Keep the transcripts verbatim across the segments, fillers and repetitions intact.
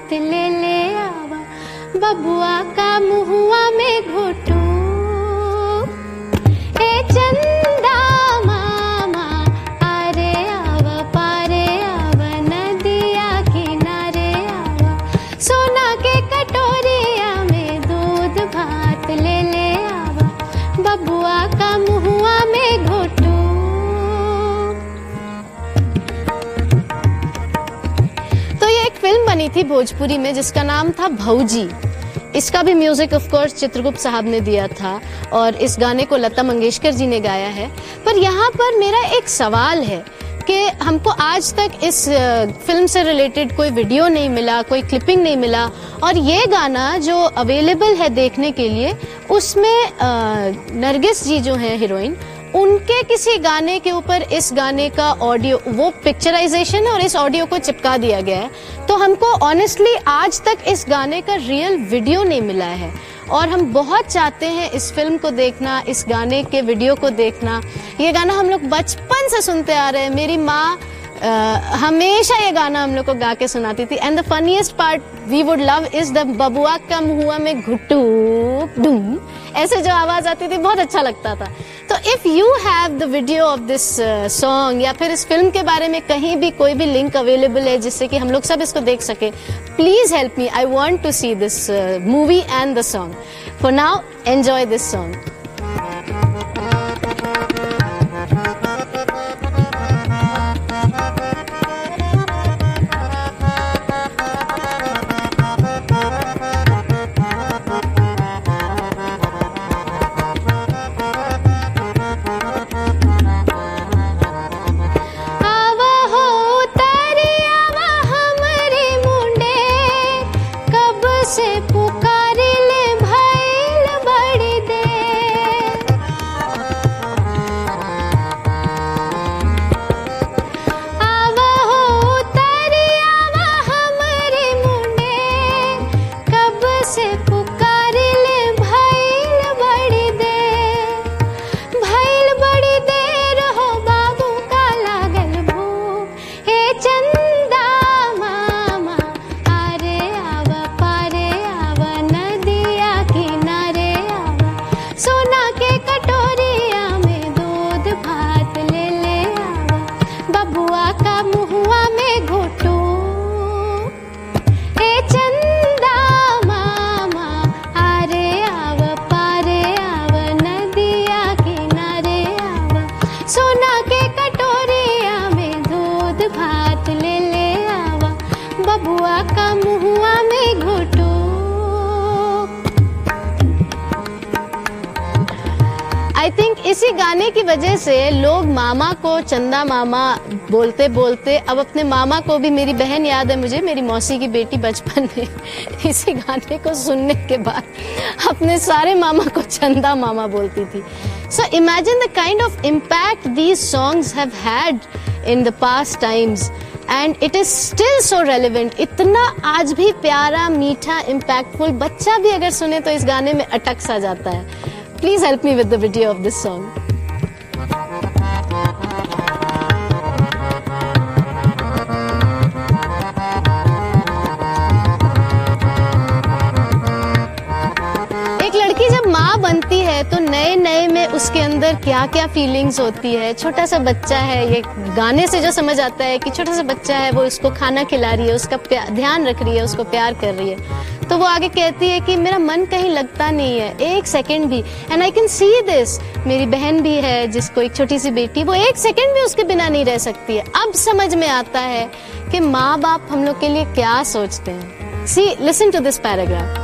भात ले ले आवा, बबुआ का मुहुआ में घुटू। ए चंदा मामा आरे आवा, पारे आवा, नदिया किनारे आवा, सोना के कटोरिया में दूध भात ले ले आवा, बबुआ का मुहुआ में घुटू। तो ये एक फिल्म बनी थी भोजपुरी में जिसका नाम था भौजी। इसका भी म्यूजिक ऑफ कोर्स चित्रगुप्त साहब ने दिया था और इस गाने को लता मंगेशकर जी ने गाया है। पर यहाँ पर मेरा एक सवाल है कि हमको आज तक इस फिल्म से रिलेटेड कोई वीडियो नहीं मिला, कोई क्लिपिंग नहीं मिला, और ये गाना जो अवेलेबल है देखने के लिए उसमें नरगिस जी जो हैं हीरोइन, उनके किसी गाने के ऊपर इस गाने का ऑडियो, वो पिक्चराइजेशन है और इस ऑडियो को चिपका दिया गया है। तो हमको ऑनेस्टली आज तक इस गाने का रियल वीडियो नहीं मिला है और हम बहुत चाहते हैं इस फिल्म को देखना, इस गाने के वीडियो को देखना। ये गाना हम लोग बचपन से सुनते आ रहे हैं। मेरी माँ Uh, हमेशा ये गाना हम लोग को गा के सुनाती थी। And the funniest part we would love is the बबुआ का मुहुआ में घुटू डूम, ऐसे जो आवाज आती थी बहुत अच्छा लगता था। तो if you have the video of this song या फिर इस फिल्म के बारे में कहीं भी कोई भी लिंक अवेलेबल है जिससे कि हम लोग सब इसको देख सके, please help me. I want to see this movie and the song. For now enjoy this song. से पुकारी ले भइल बड़ी देर, आवा हो तारी आवा हमरे मुंडे, कब से पुकारी ले भइल बड़ी देर, भइल बड़ी देर हो बाबू का लागल भूख। हे चंदा मामा आरे आवा, सोना के कटोरिया में दूध भात ले ले आवा, बबुआ का मुहुआ में घुटू। ए चंदा मामा आरे आवा, पारे आवा, नदिया किनारे आवा, सोना के कटोरिया में दूध भात ले ले आवा, बबुआ का मुहुआ में घुटू। आई थिंक इसी गाने की वजह से लोग मामा को चंदा मामा बोलते बोलते अब अपने मामा को भी, मेरी बहन याद है मुझे, मेरी मौसी की बेटी बचपन में इसी गाने को सुनने के बाद अपने सारे मामा को चंदा मामा बोलती थी। So imagine the kind of impact these songs have had in the past times and it is still so relevant. इतना आज भी प्यारा, मीठा, इम्पैक्टफुल, बच्चा भी अगर सुने तो इस गाने में अटक सा जाता है। Please help me with the video of this song. एक लड़की जब माँ बनती है तो नए नए में उसके अंदर क्या क्या फीलिंग्स होती है। छोटा सा बच्चा है, ये गाने से जो समझ आता है कि छोटा सा बच्चा है, वो उसको खाना खिला रही है, उसका ध्यान रख रही है, उसको प्यार कर रही है। तो वो आगे कहती है कि मेरा मन कहीं लगता नहीं है एक सेकंड भी। And I can see this. मेरी बहन भी है जिसको एक छोटी सी बेटी, वो एक सेकंड भी उसके बिना नहीं रह सकती है। अब समझ में आता है कि माँ बाप हम लोग के लिए क्या सोचते हैं। See, listen to this paragraph.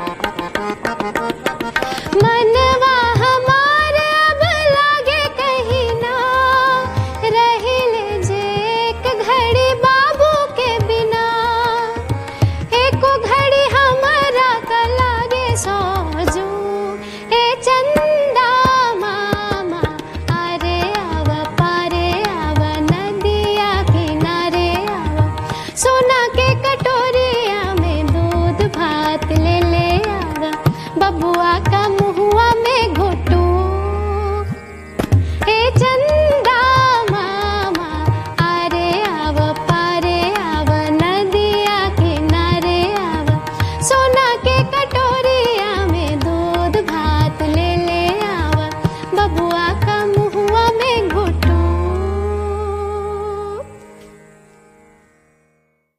मनवा हमारे अब लागे कहीं बबुआ का